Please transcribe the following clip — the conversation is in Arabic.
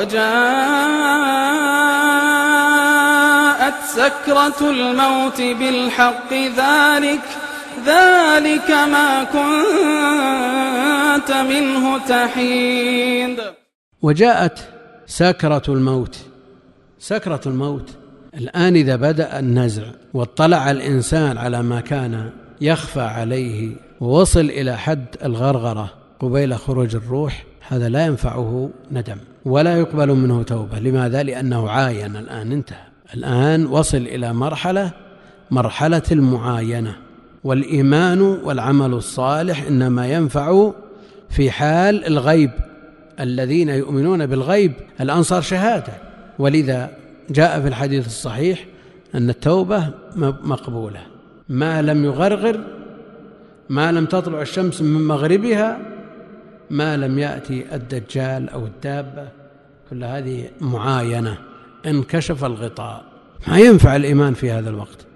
وجاءت سكرة الموت بالحق ذلك ما كنت منه تحيد. وجاءت سكرة الموت الآن إذا بدأ النزع واطلع الإنسان على ما كان يخفى عليه ووصل إلى حد الغرغرة قبيل خروج الروح، هذا لا ينفعه ندم ولا يقبل منه توبة. لماذا؟ لأنه عاين، الآن انتهى، الآن وصل إلى مرحلة المعاينة. والإيمان والعمل الصالح إنما ينفع في حال الغيب. الذين يؤمنون بالغيب الآن صار شهادة، ولذا جاء في الحديث الصحيح أن التوبة مقبولة ما لم يغرغر، ما لم تطلع الشمس من مغربها، ما لم يأتي الدجال أو الدابة. كل هذه معاينة، انكشف الغطاء، ما ينفع الإيمان في هذا الوقت.